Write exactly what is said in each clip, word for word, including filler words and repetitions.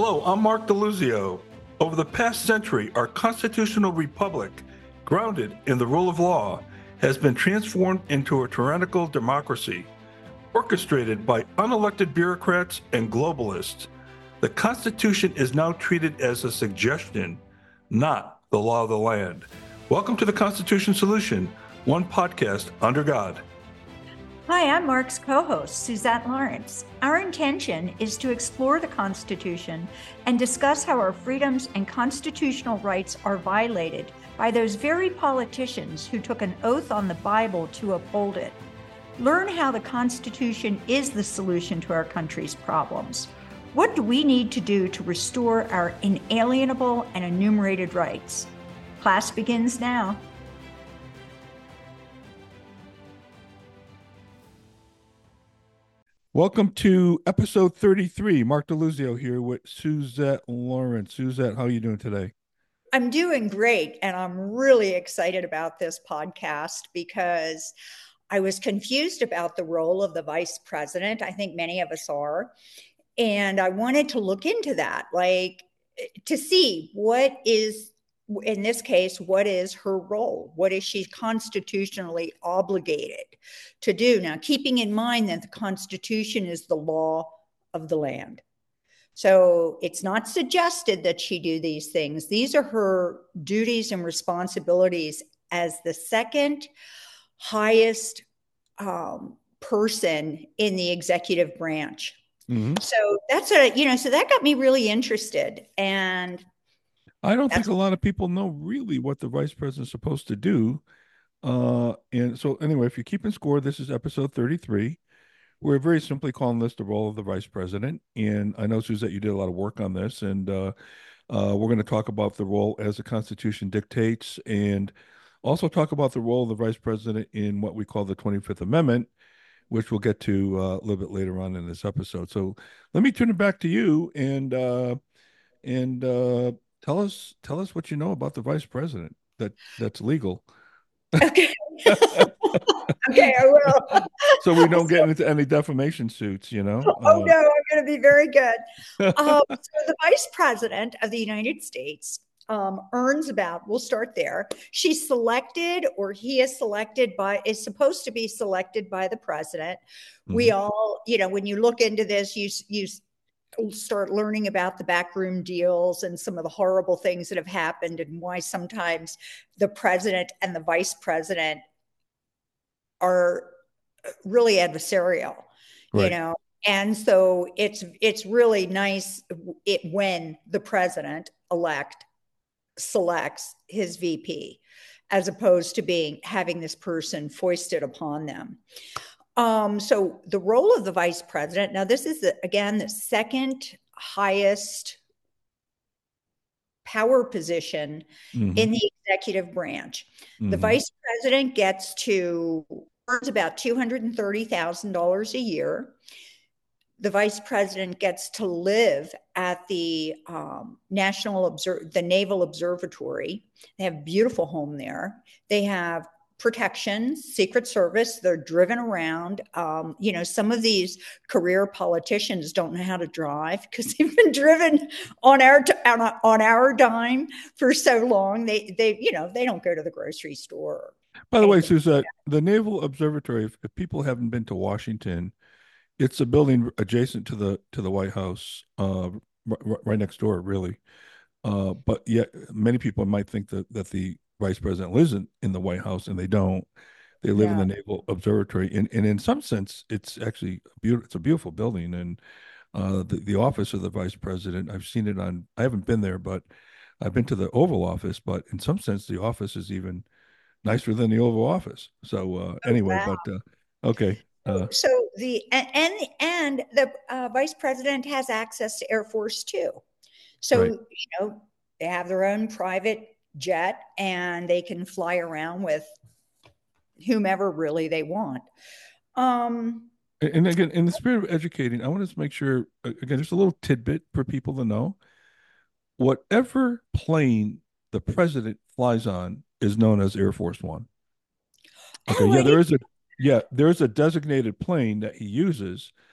Hello, I'm Mark DeLuzio. Over the past century, our constitutional republic, grounded in the rule of law, has been transformed into a tyrannical democracy, orchestrated by unelected bureaucrats and globalists. The Constitution is now treated as a suggestion, not the law of the land. Welcome to the Constitution Solution, one podcast under God. Hi, I'm Mark's co-host, Suzette Lawrence. Our intention is to explore the Constitution and discuss how our freedoms and constitutional rights are violated by those very politicians who took an oath on the Bible to uphold it. Learn how the Constitution is the solution to our country's problems. What do we need to do to restore our inalienable and enumerated rights? Class begins now. Welcome to episode thirty-three. Mark DeLuzio here with Suzette Lawrence. Suzette, how are you doing today? I'm doing great, and I'm really excited about this podcast because I was confused about the role of the vice president. I think many of us are. And I wanted to look into that, like to see what is, in this case, what is her role? What is she constitutionally obligated to do? Now, keeping in mind that the Constitution is the law of the land. So it's not suggested that she do these things. These are her duties and responsibilities as the second highest um, person in the executive branch. Mm-hmm. So that's a, you know, so that got me really interested. And I don't think a lot of people know really what the vice president is supposed to do. Uh, and so anyway, if you're keeping score, this is episode thirty-three. We're very simply calling this the role of the vice president. And I know, Suzette, you did a lot of work on this. And uh, uh, we're going to talk about the role as the Constitution dictates and also talk about the role of the vice president in what we call the twenty-fifth Amendment, which we'll get to uh, a little bit later on in this episode. So let me turn it back to you and uh, and uh, tell us tell us what you know about the vice president that that's legal. Okay. Okay, I will. So we don't get into any defamation suits, you know. Oh uh, no, I'm going to be very good. um, so the vice president of the United States um, earns about, we'll start there. She's selected, or he is selected by, is supposed to be selected by the president. Mm-hmm. We all, you know, when you look into this, you, you start learning about the backroom deals and some of the horrible things that have happened and why sometimes the president and the vice president are really adversarial, right. You know? And so it's, it's really nice it, when the president elect selects his V P, as opposed to being having this person foisted upon them. Um, so the role of the vice president, now this is, the, again, the second highest power position mm-hmm. in the executive branch. Mm-hmm. The vice president gets to, earns about two hundred thirty thousand dollars a year. The vice president gets to live at the um, National Obser- the Naval Observatory. They have a beautiful home there. They have protection, Secret Service. They're driven around. Um, you know, some of these career politicians don't know how to drive because they've been driven on our t- on, on our dime for so long. They they you know they don't go to the grocery store. By the way, Suzette, the Naval Observatory. If, if people haven't been to Washington, it's a building adjacent to the to the White House, uh, r- right next door, really. Uh, but yet, many people might think that that the vice president lives in, in the White House, and they don't. They live yeah. in the Naval Observatory, and, and in some sense, it's actually beautiful. It's a beautiful building, and uh, the the office of the vice president. I've seen it on. I haven't been there, but I've been to the Oval Office. But in some sense, the office is even nicer than the Oval Office. So uh, oh, anyway, wow. but uh, okay. Uh, so the and and the uh, vice president has access to Air Force too. So right. you know they have their own private jet and they can fly around with whomever really they want. Um, and, and again, in the spirit of educating, I want to make sure again, there's a little tidbit for people to know. Whatever plane the president flies on is known as Air Force One. Okay, oh, yeah, there is a yeah, there's a designated plane that he uses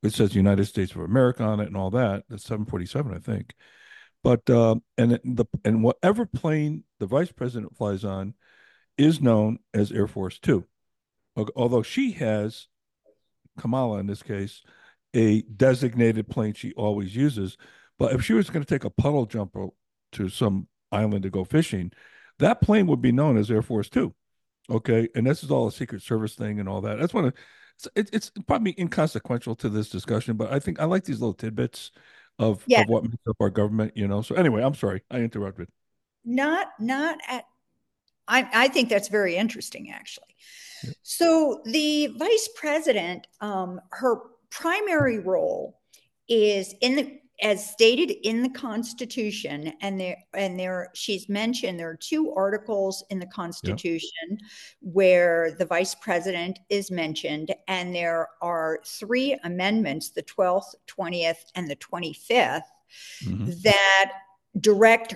it says United States of America on it and all that. That's seven forty-seven, I think. But uh, and it- the and whatever plane the vice president flies on is known as Air Force Two. Although she has, Kamala in this case, a designated plane she always uses. But if she was going to take a puddle jumper to some island to go fishing, that plane would be known as Air Force Two. Okay, and this is all a Secret Service thing and all that. That's one of it's, it, it's probably inconsequential to this discussion, but I think I like these little tidbits of Yeah, of what makes up our government. You know. So anyway, I'm sorry I interrupted. not not at I, I think that's very interesting, actually. Yeah. So the vice president, um, her primary role is in the as stated in the Constitution, and there and there she's mentioned there are two articles in the Yeah. Constitution where the vice president is mentioned, and there are three amendments, the twelfth, twentieth, and the twenty-fifth, Mm-hmm. that direct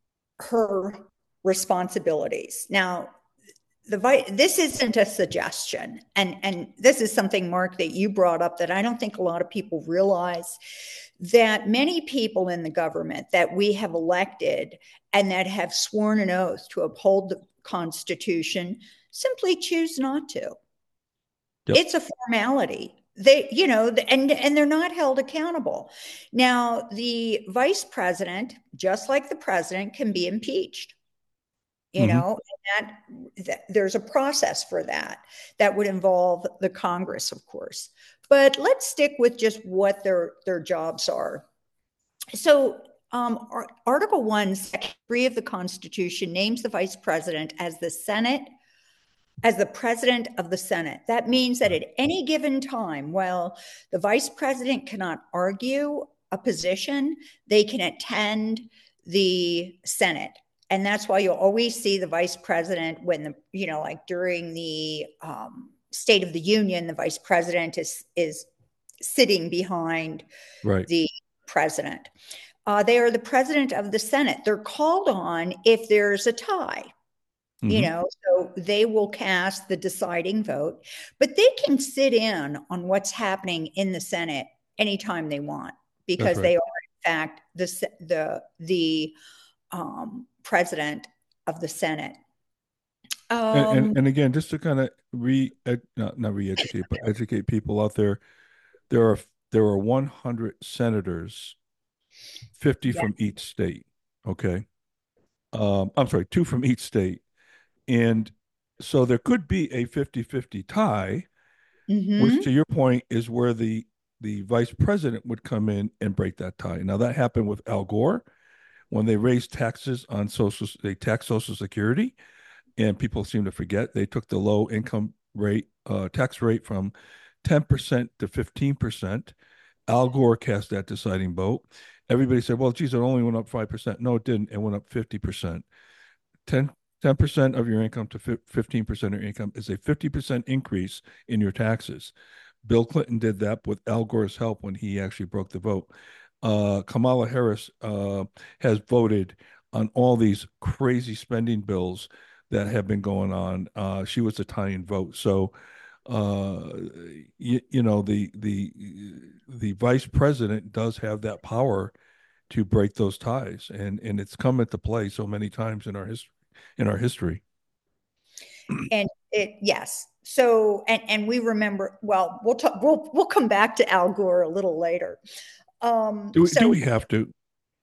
her responsibilities. Now, the this isn't a suggestion, and and this is something, Mark, that you brought up that I don't think a lot of people realize, that many people in the government that we have elected and that have sworn an oath to uphold the Constitution simply choose not to. Yep. It's a formality. They, you know, and and they're not held accountable. Now, the vice president, just like the president, can be impeached. You Mm-hmm. know, and that, that there's a process for that that would involve the Congress, of course. But let's stick with just what their their jobs are. So, um, Article One, Section Three of the Constitution names the vice president as the Senate as the president of the Senate. That means that at any given time, while the vice president cannot argue a position, they can attend the Senate. And that's why you'll always see the vice president when the, you know, like during the um, State of the Union, the vice president is, is sitting behind Right. the president. Uh, they are the president of the Senate. They're called on if there's a tie. You Mm-hmm. know, so they will cast the deciding vote, but they can sit in on what's happening in the Senate anytime they want That's because right. they are, in fact, the the the um, president of the Senate. And and, Um, and again, just to kind of re ed, not not re-educate, but educate people out there, there are there are one hundred senators, fifty yeah. from each state. Okay. Um, I'm sorry, two from each state. And so there could be a fifty-fifty tie, which Mm-hmm. to your point is where the the vice president would come in and break that tie. Now that happened with Al Gore when they raised taxes on social, they taxed Social Security, and people seem to forget they took the low income rate, uh, tax rate from ten percent to fifteen percent. Al Gore cast that deciding vote. Everybody said, well, geez, it only went up five percent. No, it didn't. It went up fifty percent. ten, ten percent of your income to fifteen percent of your income is a fifty percent increase in your taxes. Bill Clinton did that with Al Gore's help when he actually broke the vote. Uh, Kamala Harris uh, has voted on all these crazy spending bills that have been going on. Uh, she was a tying vote. So, uh, you, you know, the the the vice president does have that power to break those ties, and and it's come into play so many times in our history. In our history. And it, yes. So, and and we remember. Well, we'll talk. We'll we'll come back to Al Gore a little later. Um, Do we, do so, we have to?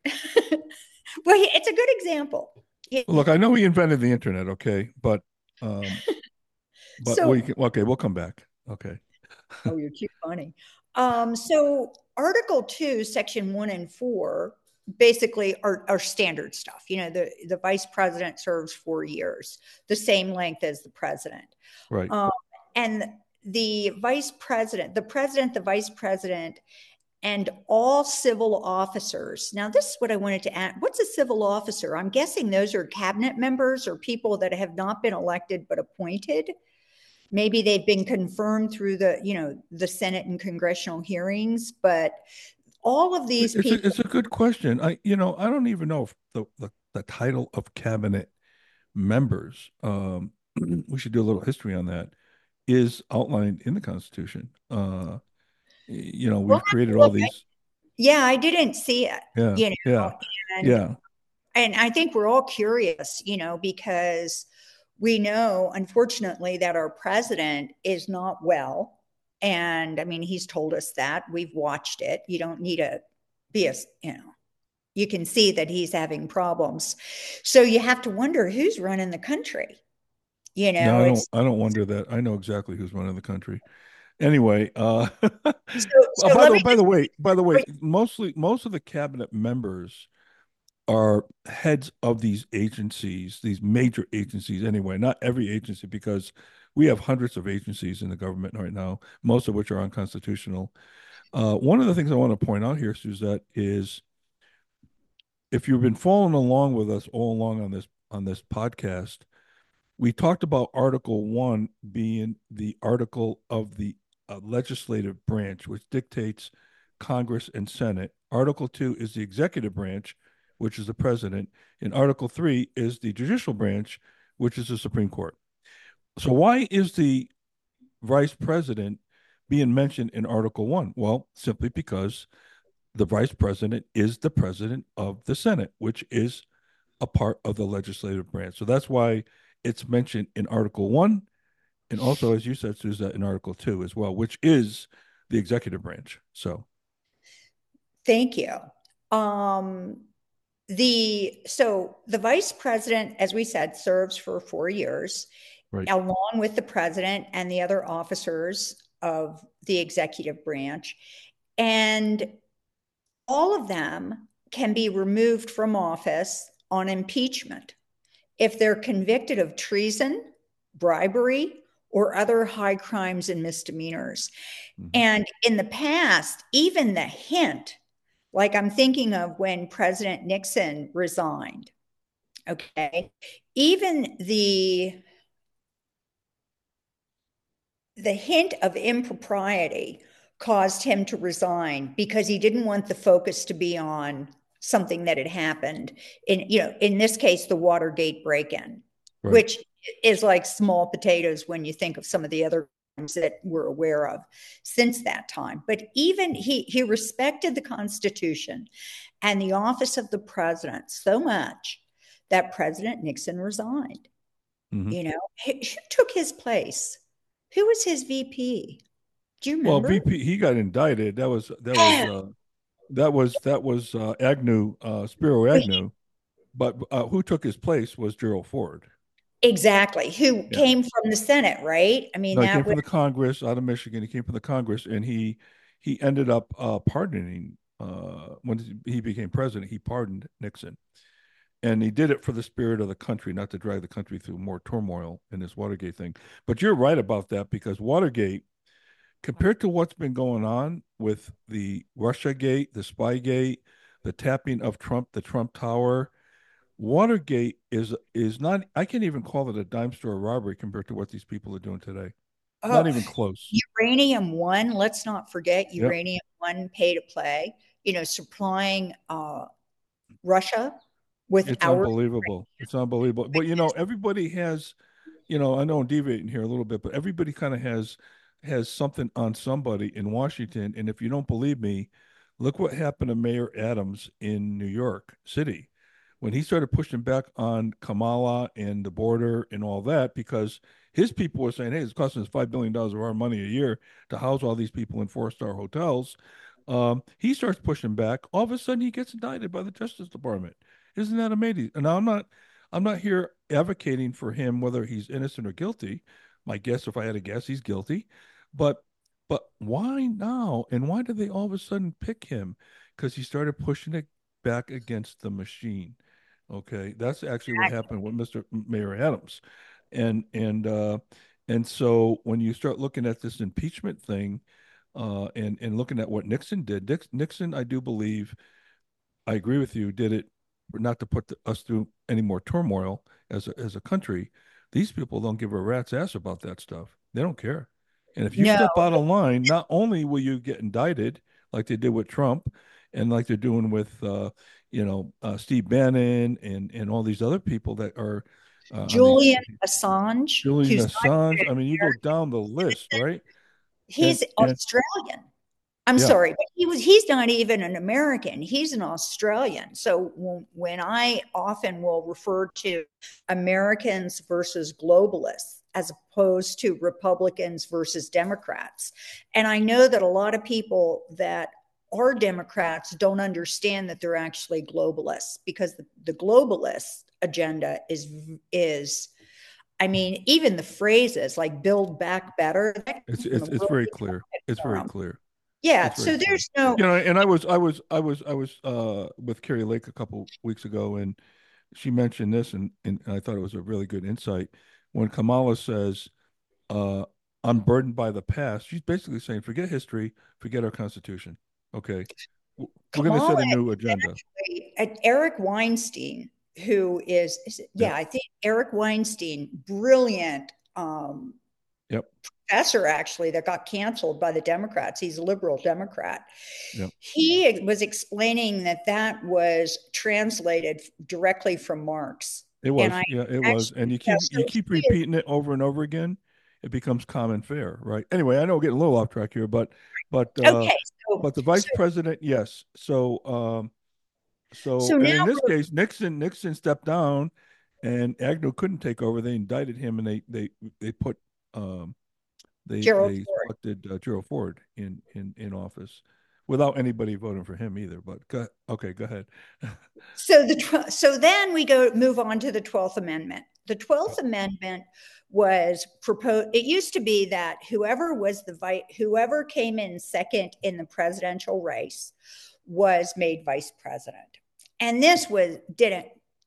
well, it's a good example. Look, I know he invented the internet, okay, but um, but we So, can, okay, we'll come back. Okay. oh, you're too funny. Um, so Article Two, Section One and Four, basically are, are standard stuff. You know, the the vice president serves four years, the same length as the president, Right. um, and the vice president, the president, the vice president, and all civil officers. Now, this is what I wanted to add. What's a civil officer? I'm guessing those are cabinet members or people that have not been elected but appointed. Maybe they've been confirmed through the, you know, the Senate and congressional hearings, but all of these It's a, people. it's a good question. I you know I don't even know if the the, the title of cabinet members. Um, we should do a little history on that. Is outlined in the Constitution. Uh, You know, We'll we've have to created all look. I, these. yeah, I didn't see it, Yeah, you yeah, know, and yeah. and I think we're all curious, you know, because we know, unfortunately, that our president is not well. And I mean, he's told us that. We've watched it. You don't need to be a, you know, you can see that he's having problems. So you have to wonder who's running the country. You No, know, I don't. it's I don't wonder that. I know exactly who's running the country. Anyway, uh, so. uh, So by let the me by just. the way, by the way, mostly most of the cabinet members are heads of these agencies, these major agencies. Anyway, not every agency, because we have hundreds of agencies in the government right now, most of which are unconstitutional. Uh, one of the things I want to point out here, Suzette, is if you've been following along with us all along on this on this podcast, we talked about Article One being the article of the uh, legislative branch, which dictates Congress and Senate. Article Two is the executive branch, which is the president, and Article Three is the judicial branch, which is the Supreme Court. So, why is the vice president being mentioned in Article One? Well, simply because the vice president is the president of the Senate, which is a part of the legislative branch. So that's why it's mentioned in Article One, and also, as you said, Susan, in Article Two as well, which is the executive branch. So, Thank you. Um, the so the vice president, as we said, serves for four years, right. along with the president and the other officers of the executive branch, and all of them can be removed from office on impeachment if they're convicted of treason, bribery, or other high crimes and misdemeanors. Mm-hmm. And in the past, even the hint, like I'm thinking of when President Nixon resigned, okay, even the the hint of impropriety caused him to resign because he didn't want the focus to be on something that had happened in, you know, in this case, the Watergate break-in, Right. which is like small potatoes when you think of some of the other crimes that we're aware of since that time. But even he he respected the Constitution and the office of the president so much that President Nixon resigned. Mm-hmm. You know, who took his place? Who was his V P? Do you Well, remember? V P, he got indicted. That was that was Yeah. uh, that was that was uh, Agnew, uh, Spiro Agnew. But uh, who took his place was Gerald Ford. Exactly. Who Yeah. came from the Senate, right? I mean, No, he came that was from the Congress out of Michigan. He came from the Congress, and he he ended up uh, pardoning uh, when he became president. He pardoned Nixon, and he did it for the spirit of the country, not to drag the country through more turmoil in this Watergate thing. But you're right about that, because Watergate, compared to what's been going on with the Russia Gate, the Spygate, the tapping of Trump, the Trump Tower, Watergate is is not. I can't even call it a dime store robbery compared to what these people are doing today. Not oh, even close. uranium one. Let's not forget Yep. uranium one pay to play. You know, supplying uh, Russia with It's our unbelievable. It's unbelievable. But you know, everybody has, you know, I know I'm deviating here a little bit, but everybody kind of has has something on somebody in Washington. And if you don't believe me, look what happened to Mayor Adams in New York City when he started pushing back on Kamala and the border and all that, because his people were saying, hey, it's costing us five billion dollars of our money a year to house all these people in four-star hotels. Um, he starts pushing back. All of a sudden, he gets indicted by the Justice Department. Isn't that amazing? And now I'm not, I'm not here advocating for him whether he's innocent or guilty. My guess, if I had a guess, he's guilty. But, but why now? And why did they all of a sudden pick him? Because he started pushing it back against the machine. Okay, that's actually what happened with Mister Mayor Adams, and and uh, and so when you start looking at this impeachment thing, uh, and and looking at what Nixon did, Nixon, I do believe, I agree with you, did it not to put the, us through any more turmoil as a, as a country. These people don't give a rat's ass about that stuff. They don't care. And if you no. step out of line, not only will you get indicted like they did with Trump, and like they're doing with uh, you know uh, Steve Bannon and and all these other people that are uh, on these Julian Assange, Julian who's not Assange. I mean, you go down the list, right? And he's and Australian. I'm Yeah. sorry, but he was he's not even an American. He's an Australian. So when, when I often will refer to Americans versus globalists as opposed to Republicans versus Democrats. And I know that a lot of people that are Democrats don't understand that they're actually globalists because the, the globalist agenda is is I mean, even the phrases like build back better, that It's from a it's it's very really clear. It's for very 'em. clear. Yeah, It's very so clear. there's no You know, and I was I was I was I was uh with Carrie Lake a couple weeks ago, and she mentioned this, and, and I thought it was a really good insight. When Kamala says, uh, I'm burdened by the past, she's basically saying, forget history, forget our Constitution. Okay. W- We're going to Kamala set a new is agenda. actually uh, Eric Weinstein, who is, is it- Yep. yeah, I think Eric Weinstein, brilliant um, Yep. professor actually that got canceled by the Democrats. He's a liberal Democrat. Yep. He was explaining that that was translated directly from Marx. It And was. I Yeah, it was. And actually, you yeah, keep you so keep he is, repeating it over and over again, it becomes common fare, right? Anyway, I know we're getting a little off track here, but but uh okay, so, but the vice so, president, yes. So um so so and now in this we're case, Nixon Nixon stepped down and Agnew couldn't take over. They indicted him and they they they put um they Gerald they Ford. selected uh, Gerald Ford in in in office without anybody voting for him either. But go, okay, go ahead. So the so then we go move on to the twelfth Amendment. The twelfth Amendment was proposed. It used to be that whoever was the vice, whoever came in second in the presidential race was made vice president. And this was didn't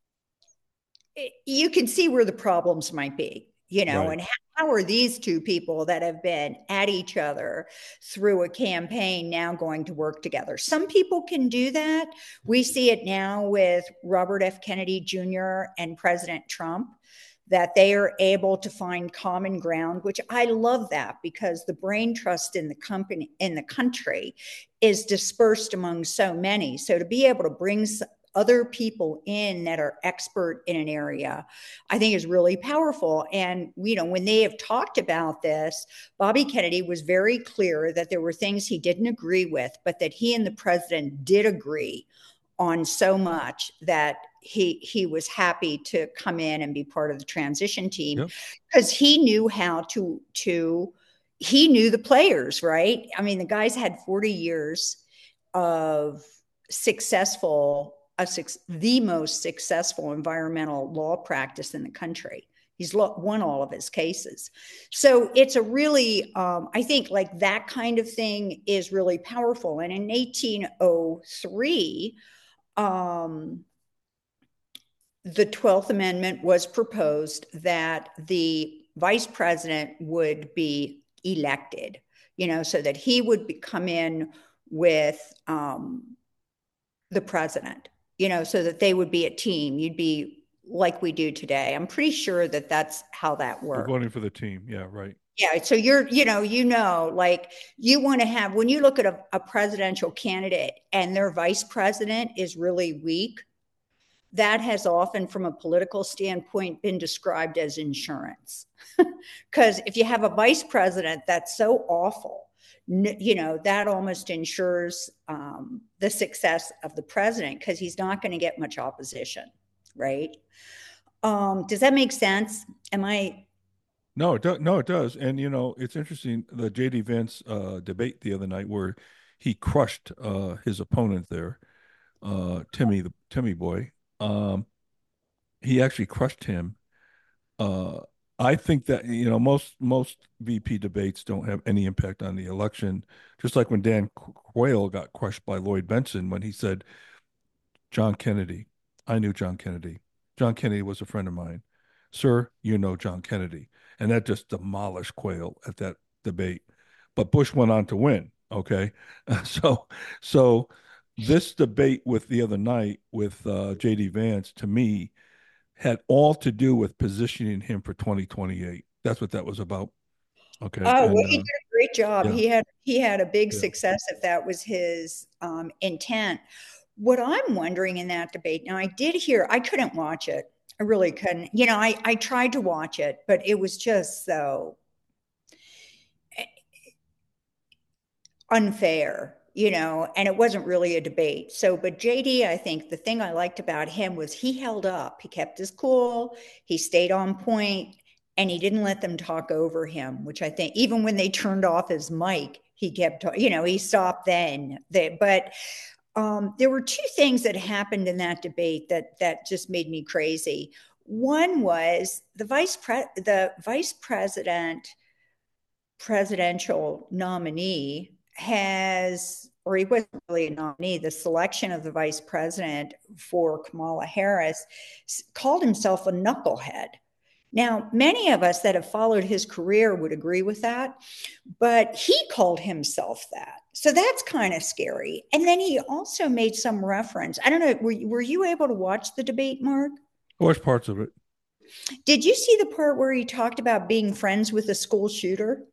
you can see where the problems might be, you know, Right. and how, how are these two people that have been at each other through a campaign now going to work together? Some people can do that. We see it now with Robert F. Kennedy Junior and President Trump, that they are able to find common ground, which I love that because the brain trust in the company in the country is dispersed among so many. So to be able to bring other people in that are expert in an area, I think is really powerful. And, you know, when they have talked about this, Bobby Kennedy was very clear that there were things he didn't agree with, but that he and the president did agree on so much that he he was happy to come in and be part of the transition team Yep. because he knew how to to he knew the players, right? I mean, the guys had forty years of successful a, the most successful environmental law practice in the country. He's won all of his cases. So it's a really, um, I think, like that kind of thing is really powerful. And in eighteen oh three, um, the twelfth Amendment was proposed that the vice president would be elected, you know, so that he would be, come in with um, the president, you know, so that they would be a team. You'd be like we do today. I'm pretty sure that that's how that You're worked. voting for the team. Yeah, right. Yeah. So you're, you know, you know, like you want to have, when you look at a, a presidential candidate and their vice president is really weak, that has often, from a political standpoint, been described as insurance. Because if you have a vice president that's so awful, you know, that almost ensures um, the success of the president because he's not going to get much opposition, right? Um, does that make sense? Am I? No, it does. No, it does. And you know, it's interesting the J D Vance uh, debate the other night where he crushed uh, his opponent there, uh, Timmy the Timmy boy. Um, he actually crushed him. Uh, I think that you know most most V P debates don't have any impact on the election. Just like when Dan Quayle got crushed by Lloyd Bentsen when he said, "John Kennedy, I knew John Kennedy. John Kennedy was a friend of mine. Sir, you know John Kennedy." And that just demolished Quayle at that debate. But Bush went on to win. Okay. So, so this debate with the other night with uh, J D Vance, to me, had all to do with positioning him for twenty twenty-eight. That's what that was about. Okay. Oh, well, And he uh, did a great job. yeah, He had he had a big yeah. success if that was his um, intent. What I'm wondering in that debate, now I did hear, I couldn't watch it. I really couldn't. You know, I I tried to watch it, but it was just so unfair. you know, and it wasn't really a debate. So, but J D, I think the thing I liked about him was he held up, he kept his cool, he stayed on point, and he didn't let them talk over him, which I think even when they turned off his mic, he kept, you know, he stopped then. They, but um, there were two things that happened in that debate that that just made me crazy. One was the vice pre- the vice president presidential nominee has, or he wasn't really a nominee, the selection of the vice president for Kamala Harris, called himself a knucklehead. Now, many of us that have followed his career would agree with that, but he called himself that. So that's kind of scary. And then he also made some reference. I don't know, were, were you able to watch the debate, Mark? I watched parts of it. Did you see the part where he talked about being friends with a school shooter?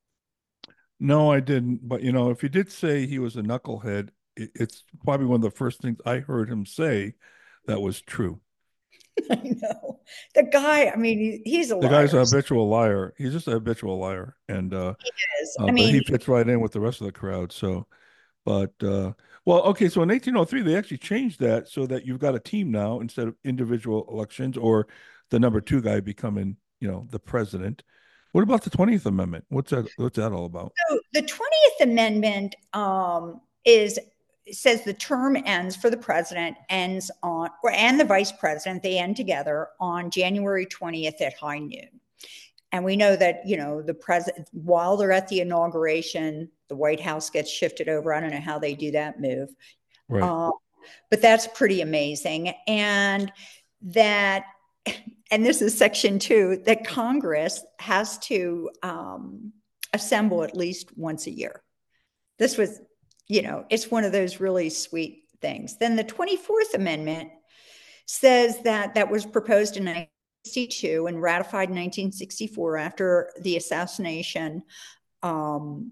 No, I didn't. But you know, if he did say he was a knucklehead, it, it's probably one of the first things I heard him say that was true. I know. The guy, I mean, he, he's a The guy's liar. a habitual liar. He's just a habitual liar, and uh, He is. uh, I but he mean, fits right in with the rest of the crowd. So, but uh, well, okay. So in eighteen oh three, they actually changed that so that you've got a team now instead of individual elections or the number two guy becoming, you know, the president. What about the twentieth Amendment? What's that? What's that all about? so the twentieth Amendment um, is says the term ends for the president ends on, or and the vice president, they end together on January twentieth at high noon. And we know that, you know, the president, while they're at the inauguration, the White House gets shifted over. I don't know how they do that move. Right. Um, but that's pretty amazing. And that, and this is section two, that Congress has to um, assemble at least once a year. This was, you know, it's one of those really sweet things. Then the twenty-fourth Amendment says that that was proposed in nineteen sixty-two and ratified in nineteen sixty-four after the assassination. Um,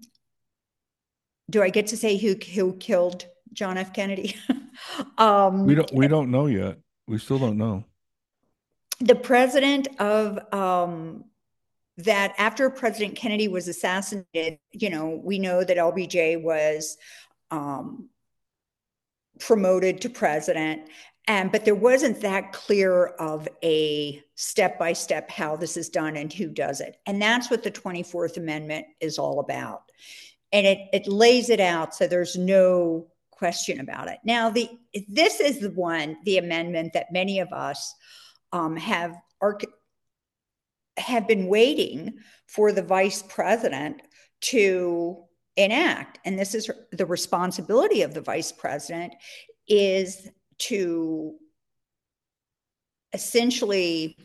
do I get to say who who killed John F. Kennedy? We um, don't we don't know yet. We still don't know. the president of um, that after President Kennedy was assassinated, you know, we know that L B J was um, promoted to president. And but there wasn't that clear of a step by step how this is done and who does it. And that's what the twenty-fourth Amendment is all about. And it, it lays it out so there's no question about it. Now, the this is the one, the amendment that many of us um, have are, have been waiting for the vice president to enact. And this is the responsibility of the vice president is to essentially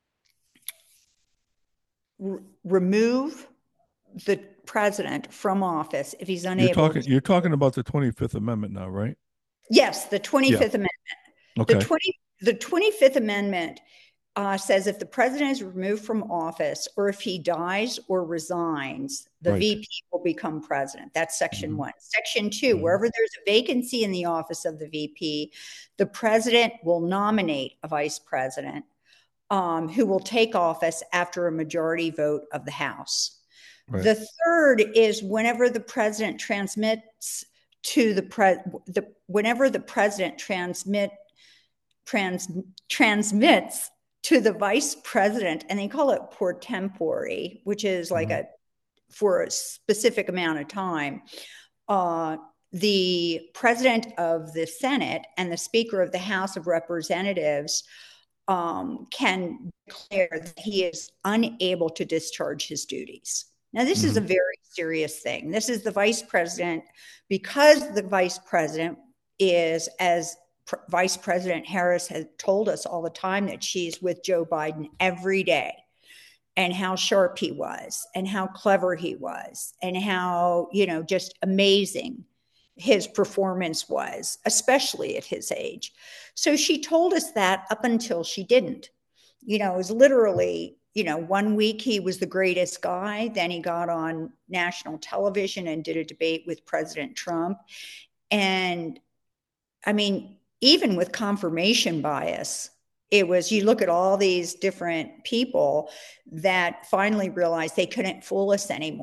r- remove the president from office if he's You're unable talking to. you're talking about the twenty-fifth Amendment now, right? Yes, the Yeah. twenty-fifth Amendment. The Okay. twenty the twenty-fifth Amendment uh, says if the president is removed from office or if he dies or resigns, the Right. V P will become president. That's section Mhm. one. Section two, Mhm. wherever there's a vacancy in the office of the V P, the president will nominate a vice president um, who will take office after a majority vote of the House. Right. The third is whenever the president transmits to the pre the whenever the president transmit trans transmits to the vice president, and they call it pro tempore, which is like Mhm. a for a specific amount of time. Uh, the president of the Senate and the Speaker of the House of Representatives um, can declare that he is unable to discharge his duties. Now, this is a Mhm. very serious thing. This is the vice president, because the vice president is, as Pr- Vice President Harris has told us all the time, that she's with Joe Biden every day and how sharp he was and how clever he was and how, you know, just amazing his performance was, especially at his age. So she told us that up until she didn't. You know, it was literally, you know, one week he was the greatest guy. Then he got on national television and did a debate with President Trump. And I mean, even with confirmation bias, it was you look at all these different people that finally realized they couldn't fool us anymore.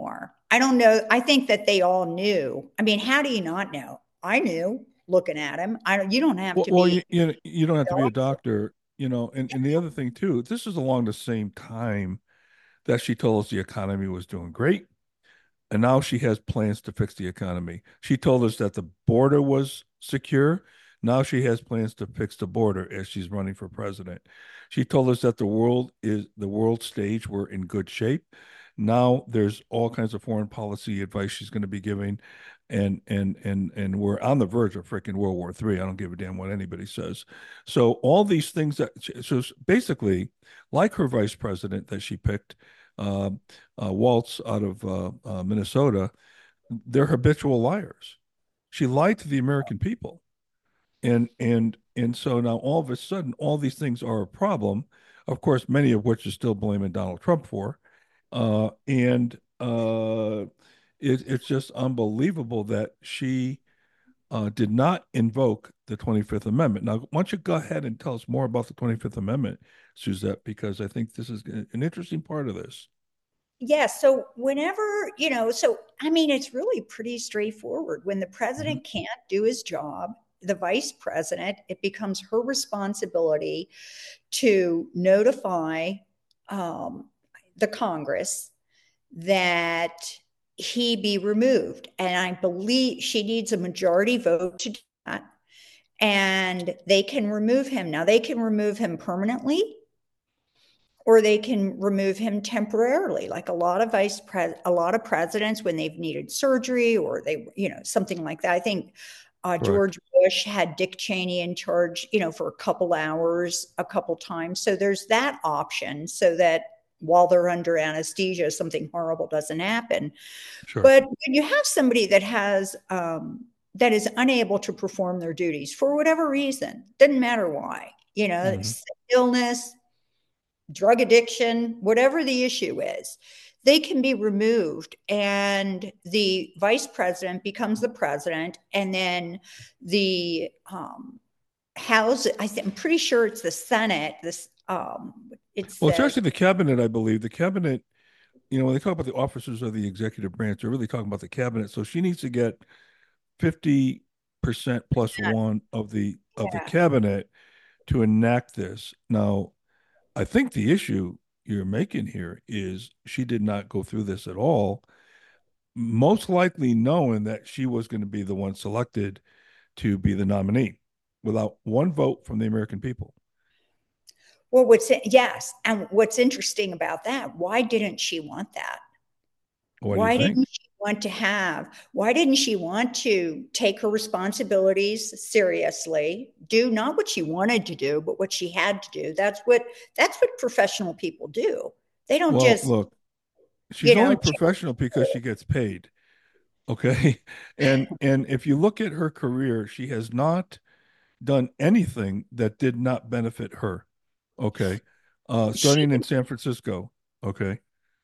I don't know. I think that they all knew. I mean, how do you not know? I knew looking at him. I don't, you don't have Well, to well, you be. you, you don't have to be a doctor, you know, and, and the other thing too, this is along the same time that she told us the economy was doing great. And now she has plans to fix the economy. She told us that the border was secure. Now she has plans to fix the border as she's running for president. She told us that the world is the world stage. We're in good shape. Now there's all kinds of foreign policy advice she's going to be giving, and and and and we're on the verge of freaking World War Three. I don't give a damn what anybody says. So all these things that so basically, like her vice president that she picked, uh, uh, Waltz out of uh, uh, Minnesota, they're habitual liars. She lied to the American people, and and and so now all of a sudden, all these things are a problem. Of course, many of which are still blaming Donald Trump for, uh, and uh, it, it's just unbelievable that she uh, did not invoke the twenty-fifth Amendment. Now, why don't you go ahead and tell us more about the twenty-fifth Amendment, Suzette, because I think this is an interesting part of this. Yeah. So whenever, you know, so I mean, it's really pretty straightforward. When the Mhm. president can't do his job, the vice president, it becomes her responsibility to notify um, the Congress that he be removed. And I believe she needs a majority vote to do that. And they can remove him. Now, they can remove him permanently or they can remove him temporarily, like a lot of vice pres a lot of presidents when they've needed surgery or they, you know, something like that. I think uh, Correct. George Bush had Dick Cheney in charge, you know, for a couple hours a couple times. So there's that option so that while they're under anesthesia, something horrible doesn't happen. Sure. But when you have somebody that has um, that is unable to perform their duties for whatever reason, doesn't matter why, you know, Hmm. illness, drug addiction, whatever the issue is, they can be removed and the vice president becomes the president. And then the um, House, I think, I'm pretty sure it's the Senate, this, um, it Well, it's says, actually the cabinet, I believe. The cabinet, you know, when they talk about the officers of the executive branch, they're really talking about the cabinet. So she needs to get fifty percent plus one of the of the yeah. cabinet to enact this. Now, I think the issue you're making here is she did not go through this at all, most likely knowing that she was going to be the one selected to be the nominee without one vote from the American people. Well, what's, yes. And what's interesting about that, why didn't she want that? What do you Why think? didn't she want to have, why didn't she want to take her responsibilities seriously, do not what she wanted to do, but what she had to do? That's what, that's what professional people do. They don't Well, just, look, she's you only know, professional because she gets paid. Okay. And and if you look at her career, she has not done anything that did not benefit her. Okay. Uh she, starting in San Francisco. Okay.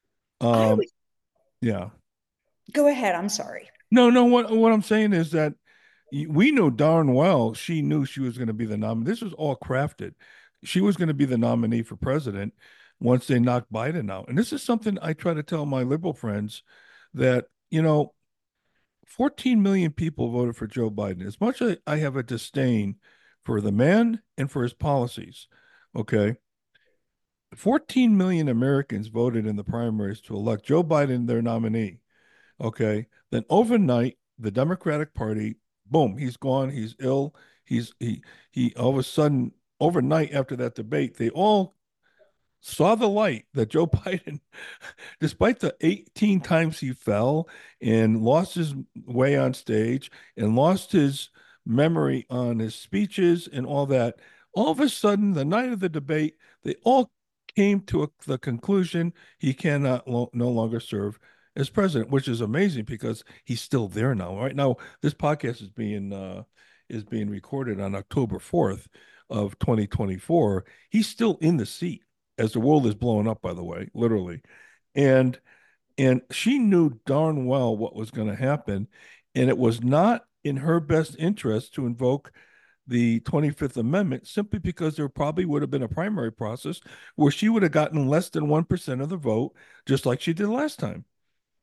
I Um would yeah. go ahead. I'm sorry. No, no, what what I'm saying is that we know darn well she knew she was going to be the nominee. This was all crafted. She was going to be the nominee for president once they knocked Biden out. And this is something I try to tell my liberal friends that, you know, fourteen million people voted for Joe Biden. As much as I have a disdain for the man and for his policies, okay, fourteen million Americans voted in the primaries to elect Joe Biden their nominee. Okay. Then overnight, the Democratic Party, boom, he's gone. He's ill. He's he he all of a sudden overnight after that debate, they all saw the light that Joe Biden, despite the eighteen times he fell and lost his way on stage and lost his memory on his speeches and all that, all of a sudden, the night of the debate, they all came to a, the conclusion he cannot lo- no longer serve as president, which is amazing because he's still there now. Right now, this podcast is being uh, is being recorded on October fourth of twenty twenty-four. He's still in the seat as the world is blowing up, by the way, literally. And and she knew darn well what was going to happen. And it was not in her best interest to invoke the twenty-fifth Amendment simply because there probably would have been a primary process where she would have gotten less than one percent of the vote, just like she did last time.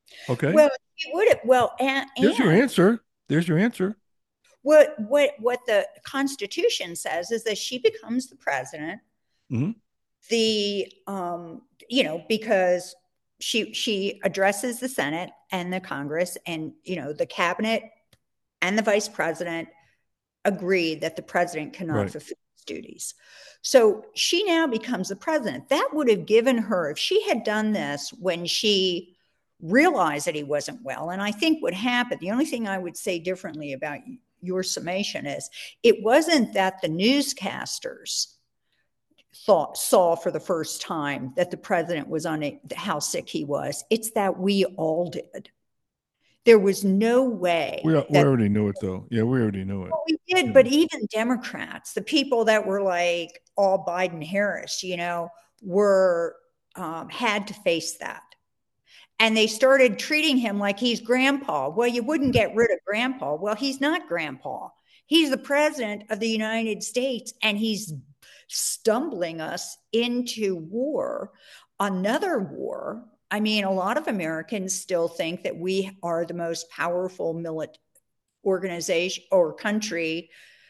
Okay. Well, she would have. Well, and, There's your and answer. There's your answer. what what what the Constitution says is that she becomes the president. Hmm. The um, you know, because she she addresses the Senate and the Congress, and you know, the cabinet and the vice president agreed that the president cannot Right. fulfill his duties. So she now becomes the president. That would have given her, if she had done this when she realized that he wasn't well, and I think what happened, the only thing I would say differently about your summation is it wasn't that the newscasters thought saw for the first time that the president was on a, how sick he was. It's that we all did. There was no way We we that already knew it though. Yeah, we already knew it. well, we did, Yeah. but even Democrats, the people that were like all Biden Harris, you know, were um, had to face that. And they started treating him like he's grandpa. Well, you wouldn't get rid of grandpa. Well, he's not grandpa. He's the president of the United States, and he's stumbling us into war, another war. I mean, a lot of Americans still think that we are the most powerful military organization or country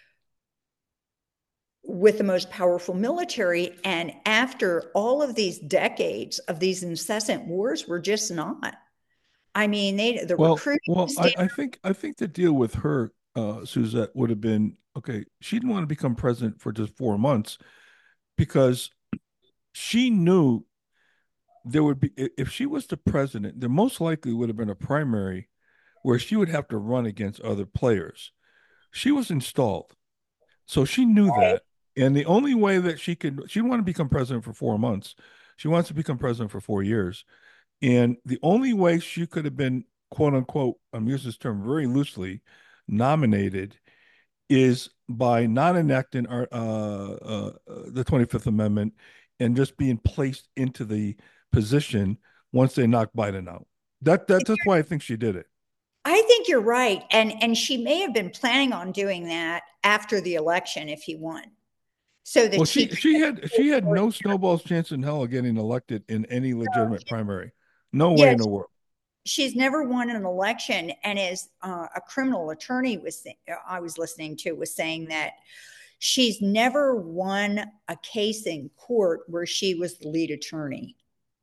with the most powerful military. And after all of these decades of these incessant wars, we're just not. I mean, they the Well, recruiting well, I, standard. I think I think the deal with her, uh, Suzette, would have been okay. She didn't want to become president for just four months because she knew there would be if she was the president, there most likely would have been a primary where she would have to run against other players. She was installed, so she knew that. And the only way that she could, she didn't want to become president for four months. She wants to become president for four years. And the only way she could have been, quote unquote, I'm using this term very loosely, nominated is by not enacting our, uh, uh, the twenty-fifth Amendment and just being placed into the position once they knock Biden out. That, that that's why I think she did it. I think you're right, and and she may have been planning on doing that after the election if he won, so Well, that she she could. she had she had no snowball's chance in hell of getting elected in any legitimate primary. No way in Yes, the world. she's never won an election, and as uh, a criminal attorney was I was listening to was saying that she's never won a case in court where she was the lead attorney.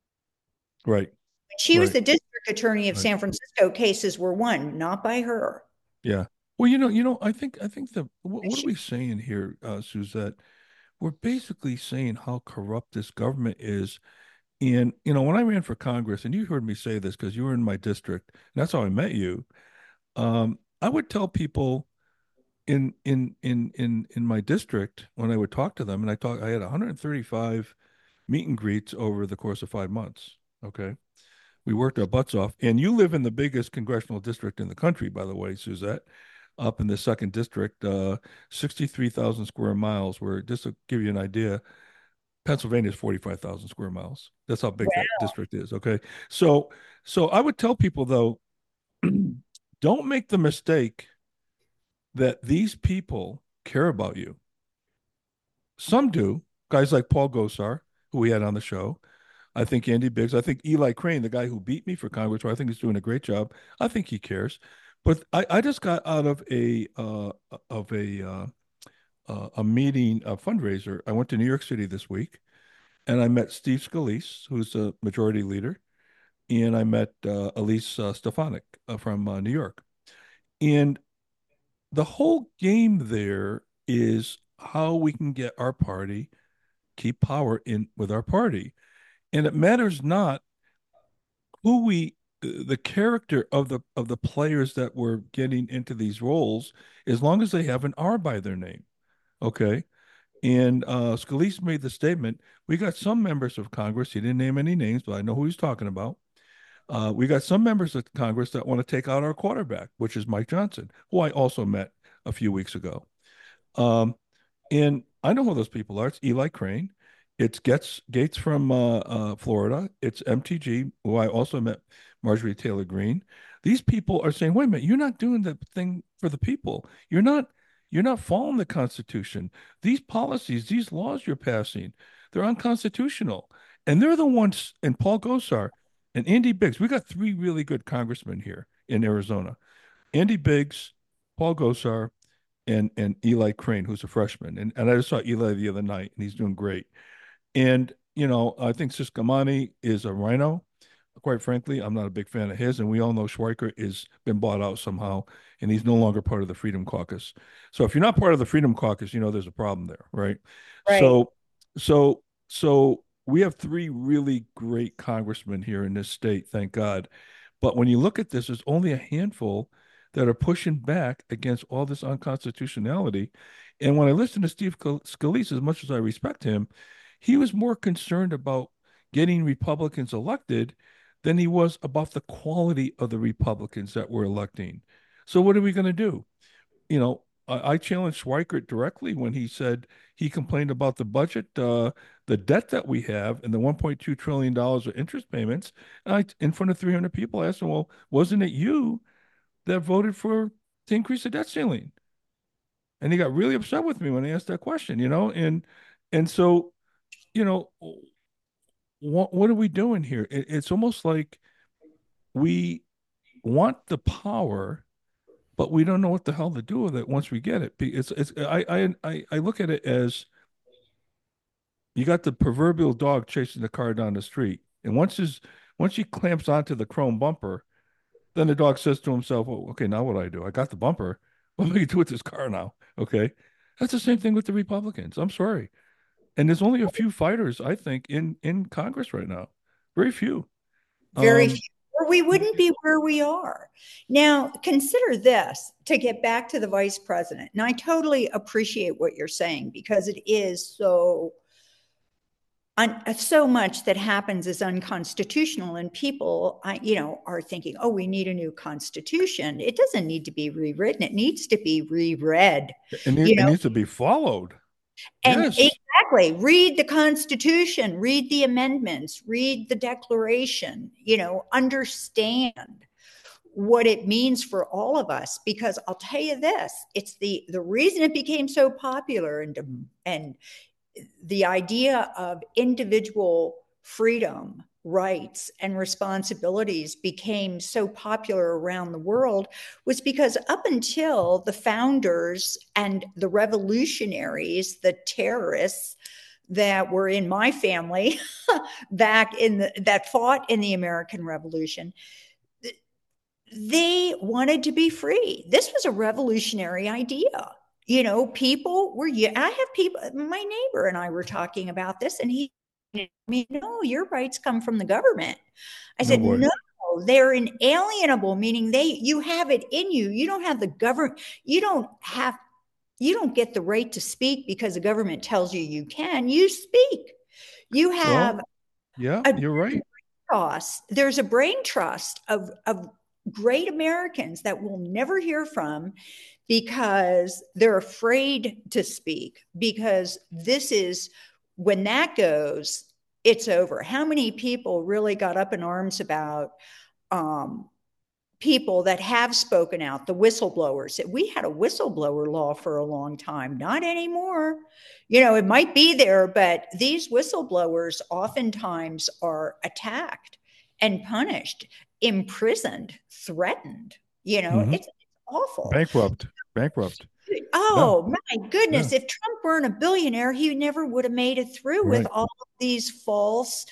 Right, She was right, the district attorney of right. San Francisco. Cases were won not by her. Yeah. Well, you know, you know, I think I think the what, what are She, we saying here, uh, Suzette? We're basically saying how corrupt this government is. And you know, when I ran for Congress, and you heard me say this because you were in my district, and that's how I met you. Um, I would tell people in in in in in my district when I would talk to them, and I talk, I had one hundred thirty-five meet and greets over the course of five months. Okay, we worked our butts off, and you live in the biggest congressional district in the country, by the way, Suzette, up in the second district, uh, sixty-three thousand square miles. Where just to give you an idea, Pennsylvania is forty-five thousand square miles. That's how big that district is. Okay, so so I would tell people though, don't make the mistake that these people care about you. Some do. Guys like Paul Gosar, who we had on the show. I think Andy Biggs. I think Eli Crane, the guy who beat me for Congress, who I think he's doing a great job. I think he cares. But I, I just got out of a uh, of a uh, uh, a meeting, a fundraiser. I went to New York City this week, and I met Steve Scalise, who's the majority leader, and I met uh, Elise uh, Stefanik uh, from uh, New York. And the whole game there is how we can get our party, keep power in with our party. And it matters not who we the character of the of the players that were getting into these roles, as long as they have an R by their name. Okay. And uh, Scalise made the statement. We got some members of Congress. He didn't name any names, but I know who he's talking about. Uh, we got some members of Congress that want to take out our quarterback, which is Mike Johnson, who I also met a few weeks ago. Um, and I know who those people are. It's Eli Crane. It's Gates Gates from uh, uh, Florida. It's M T G, who I also met, Marjorie Taylor Greene. These people are saying, "Wait a minute, you're not doing the thing for the people. You're not. You're not following the Constitution. These policies, these laws you're passing, they're unconstitutional." And they're the ones. And Paul Gosar, And Andy Biggs, we got three really good congressmen here in Arizona. Andy Biggs, Paul Gosar, and and Eli Crane, who's a freshman. And and I just saw Eli the other night, and he's doing great. And you know, I think Ciscomani is a rhino. Quite frankly, I'm not a big fan of his, and we all know Schweiker is been bought out somehow, and he's no longer part of the Freedom Caucus. So if you're not part of the Freedom Caucus, you know there's a problem there, right? Right. So, so, so we have three really great congressmen here in this state, thank God. But when you look at this, there's only a handful that are pushing back against all this unconstitutionality. And when I listen to Steve Scalise, as much as I respect him, he was more concerned about getting Republicans elected than he was about the quality of the Republicans that we're electing. So what are we going to do? You know, I, I challenged Schweikert directly when he said he complained about the budget, uh, the debt that we have, and the one point two trillion dollars of interest payments. And I, in front of three hundred people, I asked him, "Well, wasn't it you that voted for to increase the debt ceiling?" And he got really upset with me when I asked that question. You know, and and so you know, what what are we doing here? It, it's almost like we want the power, but we don't know what the hell to do with it once we get it. It's it's I I I look at it as you got the proverbial dog chasing the car down the street, and once his once he clamps onto the chrome bumper, then the dog says to himself, "Well, okay, now what do I do? I got the bumper. What am I going to do with this car now?" Okay, that's the same thing with the Republicans. I'm sorry, and there's only a few fighters I think in in Congress right now, very few. Very Um, few, or we wouldn't be where we are. Now, consider this to get back to the vice president. And I totally appreciate what you're saying because it is so un, so much that happens is unconstitutional, and people, I, you know, are thinking, "Oh, we need a new constitution." It doesn't need to be rewritten; it needs to be reread. and it, You it know, needs to be followed. and Yes. exactly, read the Constitution, read the amendments, read the Declaration, you know, understand what it means for all of us. Because I'll tell you this, it's the the reason it became so popular, and and the idea of individual freedom, rights, and responsibilities became so popular around the world was because up until the founders and the revolutionaries, the terrorists that were in my family back in the that fought in the American Revolution, they wanted to be free. This was a revolutionary idea. You know, people were, I have people, my neighbor and I were talking about this, and he, I mean, no, your rights come from the government. I No said, boy. no, they're inalienable, meaning they, you have it in you. You don't have the government, you don't have, you don't get the right to speak because the government tells you you can. You speak. You have Well, yeah, a you're right. trust. There's a brain trust of, of great Americans that we'll never hear from because they're afraid to speak, because this is when that goes, it's over. How many people really got up in arms about um, people that have spoken out, the whistleblowers? We had a whistleblower law for a long time, not anymore. You know, it might be there, but these whistleblowers oftentimes are attacked and punished, imprisoned, threatened. You know, Hmm. it's, it's awful. Bankrupt. Bankrupt. Yeah. Oh my Yeah. goodness. If Trump weren't a billionaire, he never would have made it through with Right. all of these false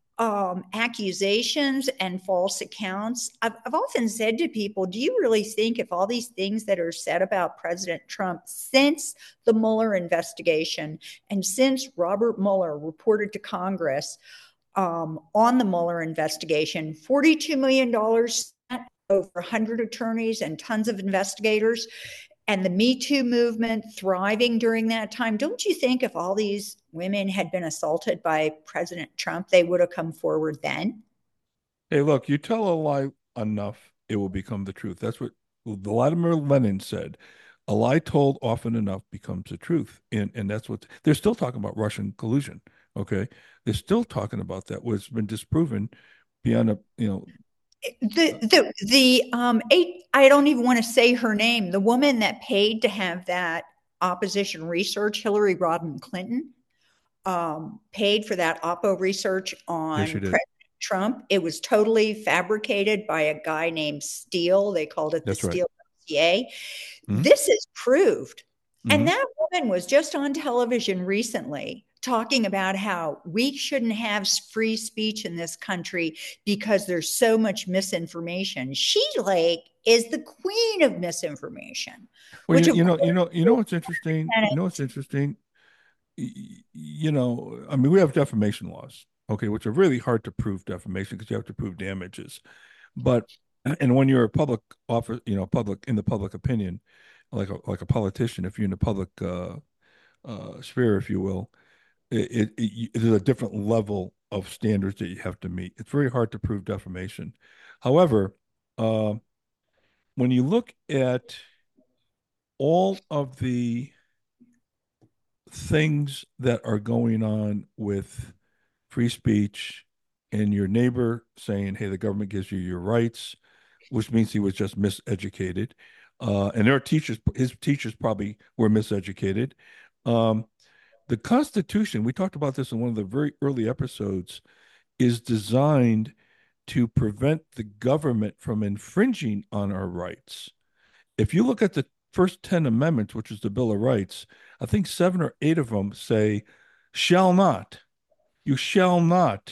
um, accusations and false accounts. I've, I've often said to people, do you really think if all these things that are said about President Trump since the Mueller investigation and since Robert Mueller reported to Congress um, on the Mueller investigation, forty-two million dollars over one hundred attorneys and tons of investigators, and the Me Too movement thriving during that time, don't you think if all these women had been assaulted by President Trump, they would have come forward then? Hey, look, you tell a lie enough, it will become the truth. That's what Vladimir Lenin said. A lie told often enough becomes the truth. And and that's what they're still talking about, Russian collusion. Okay. They're still talking about that, what's been disproven beyond a, you know, The uh, the the um eight, I don't even want to say her name. The woman that paid to have that opposition research, Hillary Rodham Clinton, um, paid for that Oppo research yes, you on did. Trump. It was totally fabricated by a guy named Steele. They called it the That's right. Steele dossier. Mm-hmm. This is proved. And Mm-hmm. that woman was just on television recently talking about how we shouldn't have free speech in this country because there's so much misinformation. She like is the queen of misinformation, Well, which you, of you know, course you know, you know what's interesting? You know what's interesting? Y- You know, I mean, we have defamation laws, okay, which are really hard to prove defamation because you have to prove damages. But and when you're a public office, you know, public in the public opinion, like a like a politician, if you're in the public uh, uh, sphere, if you will, it, it, it there's a different level of standards that you have to meet. It's very hard to prove defamation. However, uh, when you look at all of the things that are going on with free speech and your neighbor saying, hey, the government gives you your rights, which means he was just miseducated. Uh, and their teachers, his teachers probably were miseducated. Um, the Constitution, we talked about this in one of the very early episodes, is designed to prevent the government from infringing on our rights. If you look at the first ten amendments, which is the Bill of Rights, I think seven or eight of them say, shall not, you shall not,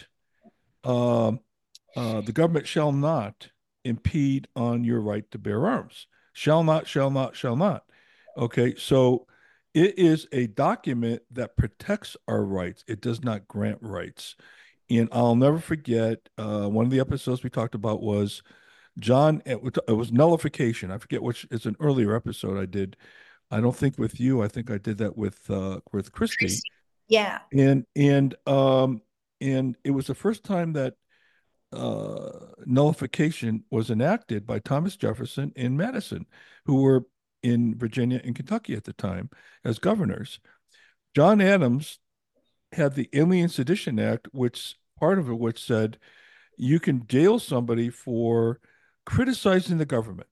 uh, uh, the government shall not impede on your right to bear arms. Shall not, shall not, shall not. Okay, so it is a document that protects our rights. It does not grant rights. And I'll never forget uh, one of the episodes we talked about was John, it was nullification. I forget which, it's an earlier episode I did. I don't think with you. I think I did that with uh with Christy. yeah. And and um and it was the first time that uh nullification was enacted by Thomas Jefferson and Madison, who were in Virginia and Kentucky at the time as governors. John Adams had the Alien Sedition Act, which part of it which said you can jail somebody for criticizing the government.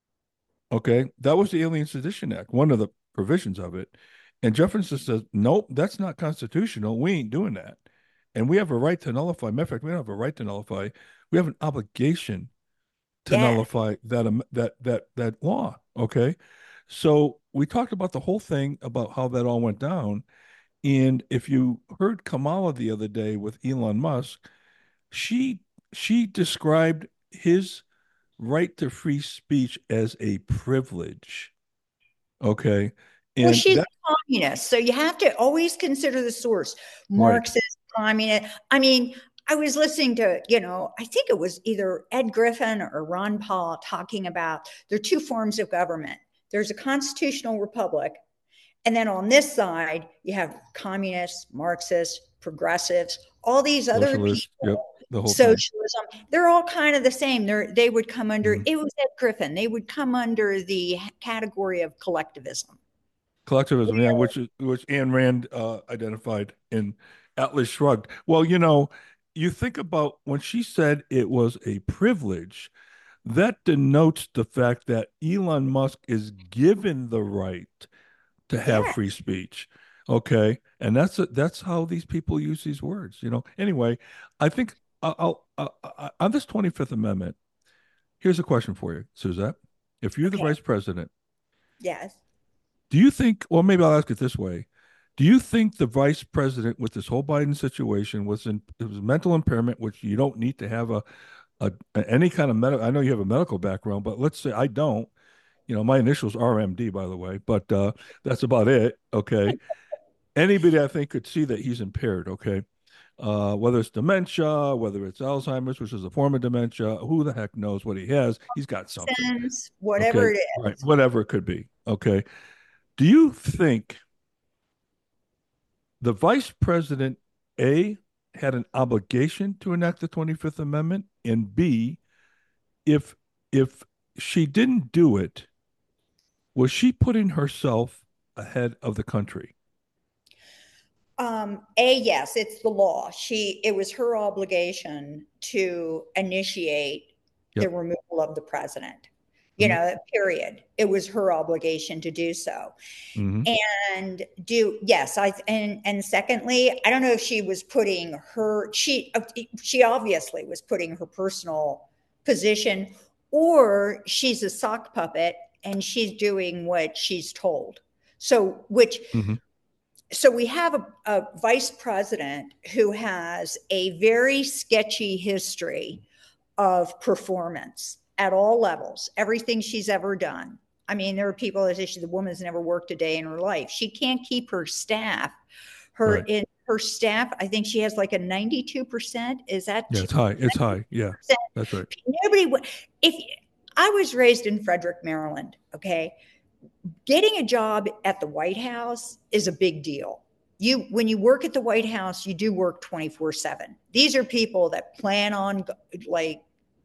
Okay, that was the Alien Sedition Act, one of the provisions of it. And Jefferson says, nope, that's not constitutional. We ain't doing that. And we have a right to nullify. Matter of fact, we don't have a right to nullify. We have an obligation to Yeah. nullify that um, that that that law. Okay, so we talked about the whole thing about how that all went down. And if you heard Kamala the other day with Elon Musk, she she described his right to free speech as a privilege. Okay. Well, And she's that, a communist, so you have to always consider the source. right. Marxist, communist. I mean, I was listening to, you know, I think it was either Ed Griffin or Ron Paul talking about there are two forms of government. There's a constitutional republic, and then on this side, you have communists, Marxists, progressives, all these other Socialist. Yep. people, The whole thing. socialism. They're all kind of the same. They're, they would come under, Mhm. it was Ed Griffin, they would come under the category of collectivism. Collectivism, yeah, which is which Ayn Rand uh, identified in Atlas Shrugged. Well, you know, you think about when she said it was a privilege, that denotes the fact that Elon Musk is given the right to have Yeah. free speech. Okay, and that's that's how these people use these words. You know. Anyway, I think I'll, I'll, I'll on this twenty-fifth Amendment. Here's a question for you, Suzette. If you're the Okay. vice president, Yes. do you think, well, maybe I'll ask it this way. Do you think the vice president with this whole Biden situation was in it was mental impairment, which you don't need to have a, a, a any kind of medical, I know you have a medical background, but let's say I don't, you know, my initials are M D, by the way, but uh, that's about it. Okay. Anybody I think could see that he's impaired. Okay. Uh, whether it's dementia, whether it's Alzheimer's, which is a form of dementia, who the heck knows what he has? He's got something. Sense, whatever Okay. it Right. is. Whatever it could be. Okay. Do you think the vice president, A, had an obligation to enact the twenty-fifth Amendment, and B, if if she didn't do it, was she putting herself ahead of the country? Um, A, yes, it's the law. She, it was her obligation to initiate the Yep. removal of the president. you know, period. It was her obligation to do so. Mm-hmm. And do, yes, I, and, and secondly, I don't know if she was putting her, she, she obviously was putting her personal position, or she's a sock puppet and she's doing what she's told. So, which, Mm-hmm. so we have a, a vice president who has a very sketchy history of performance at all levels, everything she's ever done. I mean, there are people that say she, the woman's never worked a day in her life. She can't keep her staff. Her Right. in her staff, I think she has like a ninety-two percent. Is that? Yeah, it's high. It's high. Yeah, that's right. Nobody would. If I was raised in Frederick, Maryland, okay, getting a job at the White House is a big deal. You, when you work at the White House, you do work twenty-four seven. These are people that plan on, like,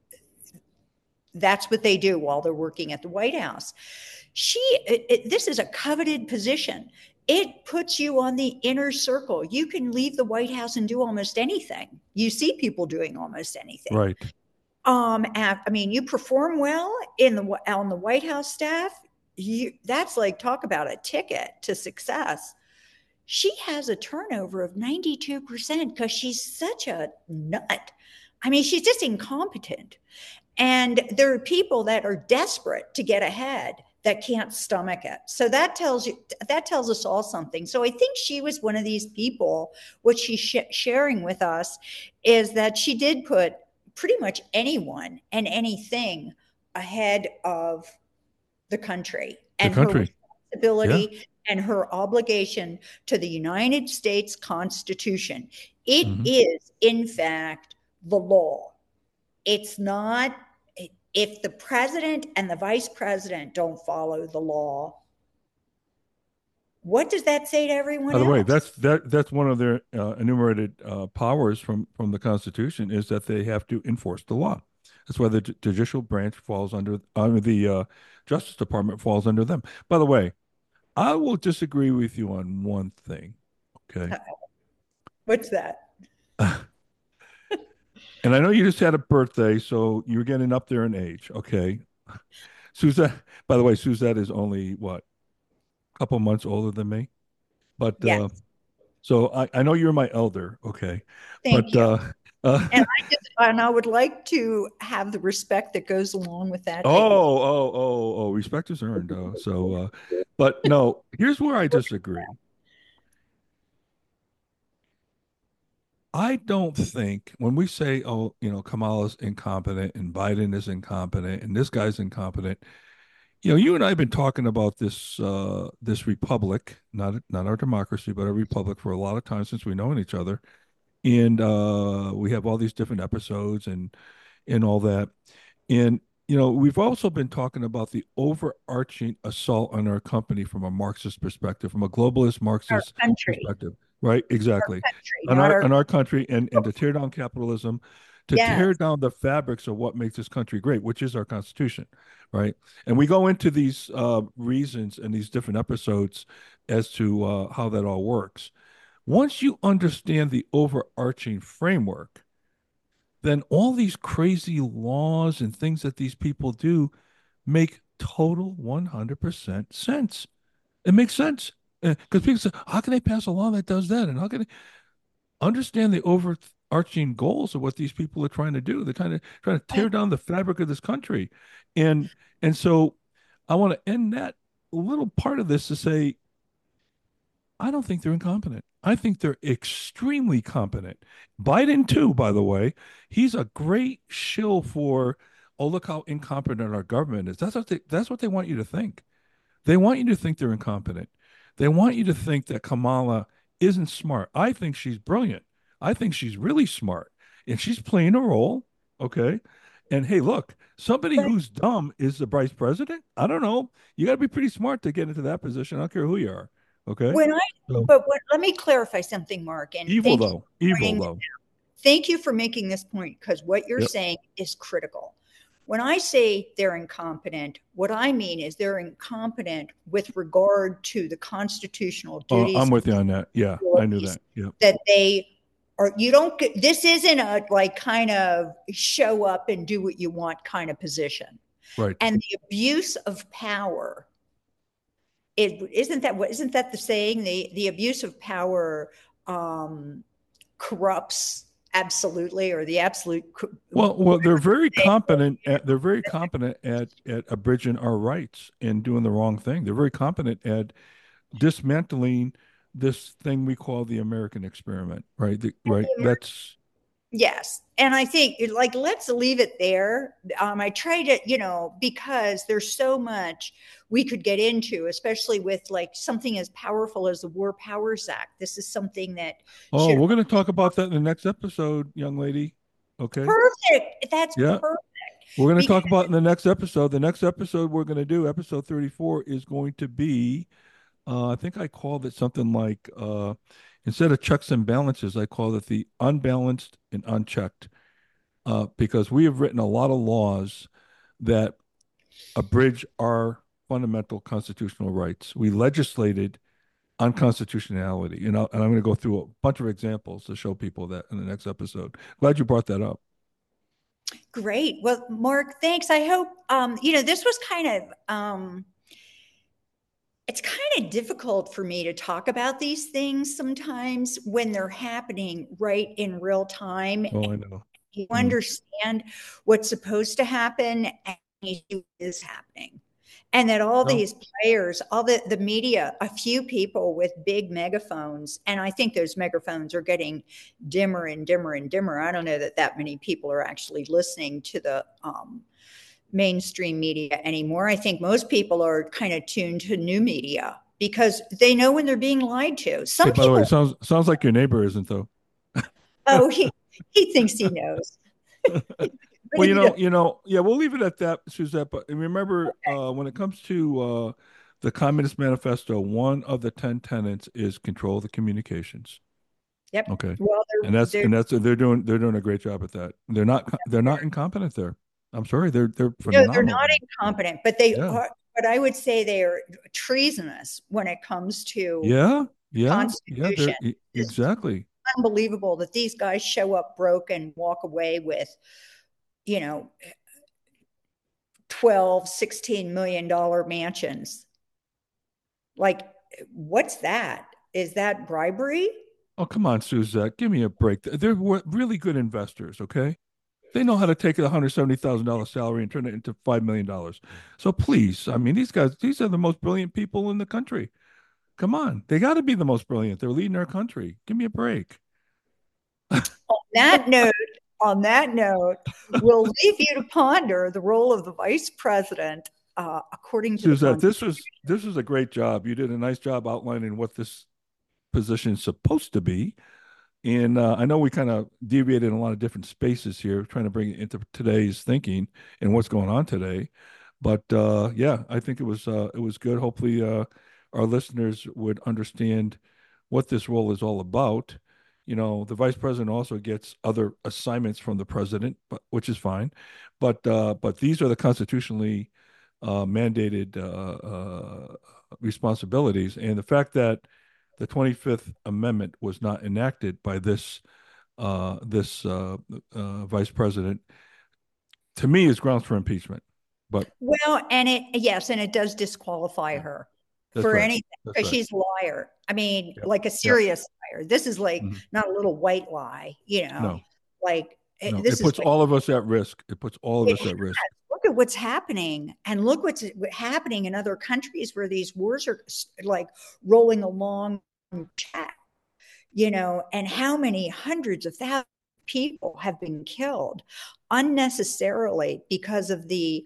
that's what they do while they're working at the White House. She, it, it, this is a coveted position. It puts you on the inner circle. You can leave the White House and do almost anything. You see people doing almost anything. Right. Um, I mean, you perform well in the on the White House staff. You, that's like, talk about a ticket to success. She has a turnover of ninety-two percent because she's such a nut. I mean, she's just incompetent. And there are people that are desperate to get ahead that can't stomach it. So that tells you, that tells us all something. So I think she was one of these people. What she's sh- sharing with us is that she did put pretty much anyone and anything ahead of the country and the country. her responsibility, yeah, and her obligation to the United States Constitution. It mm-hmm. is, in fact, the law. It's not, if the president and the vice president don't follow the law, what does that say to everyone else? By the else? way, that's that that's one of their uh, enumerated uh, powers from from the Constitution, is that they have to enforce the law. That's why the j- judicial branch falls under under the uh, Justice Department falls under them. By the way, I will disagree with you on one thing. Okay. What's that? And I know you just had a birthday, so you're getting up there in age. Okay. Suzette, by the way, Suzette is only what, a couple months older than me. But yes. uh, so I, I know you're my elder. Okay. Thank but you. Uh, uh, and, I just, and I would like to have the respect that goes along with that. Oh, oh, oh, oh, respect is earned. Uh, so, uh, but no, here's where I disagree. I don't think when we say, oh, you know, Kamala's incompetent and Biden is incompetent and this guy's incompetent, you know, you and I have been talking about this uh, this republic, not not our democracy, but a republic for a lot of time since we know each other, and uh, we have all these different episodes and and all that, and you know, we've also been talking about the overarching assault on our company from a Marxist perspective, from a globalist Marxist perspective. Right, exactly. Our country, on our, our on our country, and and to tear down capitalism, to yes. tear down the fabrics of what makes this country great, which is our Constitution, right? And we go into these uh, reasons and these different episodes as to uh, how that all works. Once you understand the overarching framework, then all these crazy laws and things that these people do make total one hundred percent sense. It makes sense. Because people say, how can they pass a law that does that? And how can they understand the overarching goals of what these people are trying to do? They're trying to trying to tear down the fabric of this country. And and so I want to end that little part of this to say, I don't think they're incompetent. I think they're extremely competent. Biden, too, by the way, he's a great shill for, oh, look how incompetent our government is. That's what they, that's what they want you to think. They want you to think they're incompetent. They want you to think that Kamala isn't smart. I think she's brilliant. I think she's really smart. And she's playing a role, okay? And hey, look, somebody who's dumb is the vice president? I don't know. You got to be pretty smart to get into that position. I don't care who you are, okay? When I, so, but when, let me clarify something, Mark. And evil, though. Evil, though. Thank you for making this point, because what you're yep. saying is critical. When I say they're incompetent, what I mean is they're incompetent with regard to the constitutional duties. Oh, I'm with you on that. Yeah, I knew that. Yeah. That they are, you don't get, this isn't a like kind of show up and do what you want kind of position. Right. And the abuse of power, it isn't that what isn't that the saying? The the abuse of power um, corrupts absolutely, or the absolute. Well, well, they're very competent at they're very competent at at abridging our rights and doing the wrong thing. They're very competent at dismantling this thing we call the American experiment, right? The, right. That's Yes. And I think like, let's leave it there. Um, I try to, you know, because there's so much we could get into, especially with like something as powerful as the War Powers Act. This is something that oh, should we're going to talk about that in the next episode, young lady. Okay. perfect. That's Yeah. perfect. We're going to Because talk about it in the next episode. The next episode we're going to do, episode thirty-four, is going to be, uh, I think I called it something like, uh, instead of checks and balances, I called it the unbalanced and unchecked, uh, because we have written a lot of laws that abridge our fundamental constitutional rights. We legislated unconstitutionality, you know, and I'm going to go through a bunch of examples to show people that in the next episode. Glad you brought that up. great. Well, Mark, thanks. I hope, um, you know, this was kind of, um, it's kind of difficult for me to talk about these things sometimes when they're happening right in real time. Oh, I know. You Mm. understand what's supposed to happen and you see what is happening. And that all No. these players, all the, the media, a few people with big megaphones, and I think those megaphones are getting dimmer and dimmer and dimmer. I don't know that that many people are actually listening to the um, mainstream media anymore. I think most people are kind of tuned to new media because they know when they're being lied to. Some Hey, by people, the way, sounds sounds like your neighbor isn't, though. oh, he he thinks he knows. Well, you know, you know, yeah, we'll leave it at that, Suzette. But remember, okay. uh, when it comes to uh, the Communist Manifesto, one of the ten tenets is control the communications. Yep. Okay. Well, and that's and that's they're doing they're doing a great job at that. They're not they're not incompetent there. I'm sorry, they're they're phenomenal. No, they're not incompetent, but they yeah. are. But I would say they are treasonous when it comes to yeah, yeah, Constitution. Yeah, exactly. It's unbelievable that these guys show up broke and walk away with, you know, twelve, sixteen million dollar mansions. Like, what's that? Is that bribery? Oh, come on, Suzette, give me a break. They're really good investors, okay? They know how to take a one hundred seventy thousand dollars salary and turn it into five million dollars. So please, I mean, these guys, these are the most brilliant people in the country. Come on. They got to be the most brilliant. They're leading our country. Give me a break. On that note, on that note, we'll leave you to ponder the role of the vice president uh, according to Suzette, this was this was a great job. You did a nice job outlining what this position is supposed to be. And uh, I know we kind of deviated in a lot of different spaces here, trying to bring it into today's thinking and what's going on today. But uh, yeah, I think it was uh, it was good. Hopefully, uh, our listeners would understand what this role is all about. You know, the vice president also gets other assignments from the president, but which is fine. But uh, but these are the constitutionally uh, mandated uh, uh, responsibilities, and the fact that the twenty-fifth Amendment was not enacted by this uh, this uh, uh, vice president, to me, is grounds for impeachment. But well, and it yes, and it does disqualify her for right. anything because right. she's a liar. I mean, yep. like a serious yep. liar. This is like mm-hmm. not a little white lie, you know. No. Like no. this it puts is all of us at risk. It puts all of us at risk. Look at what's happening, and look what's happening in other countries where these wars are like rolling along. Chat, you know, and how many hundreds of thousands of people have been killed unnecessarily because of the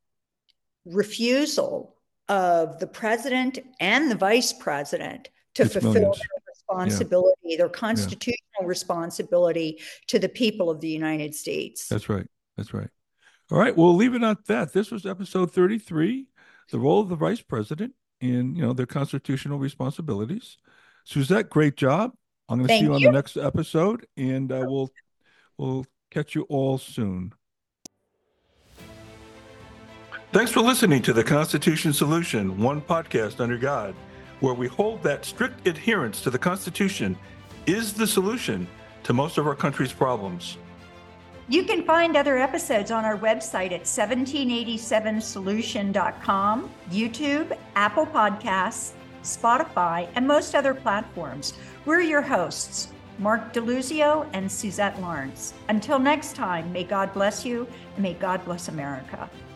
refusal of the president and the vice president to it's fulfill millions. their responsibility, yeah. their constitutional yeah. responsibility to the people of the United States. That's right. That's right. All right. We'll leave it at that. This was episode thirty-three, the role of the vice president in, you know, their constitutional responsibilities. Suzette, great job. I'm going to see you on you. the next episode, and uh, we'll we'll catch you all soon. Thanks for listening to the Constitution Solution, one podcast under God, where we hold that strict adherence to the Constitution is the solution to most of our country's problems. You can find other episodes on our website at seventeen eighty-seven solution dot com, YouTube, Apple Podcasts, Spotify, and most other platforms. We're your hosts, Mark DeLuzio and Suzette Lawrence. Until next time, may God bless you and may God bless America.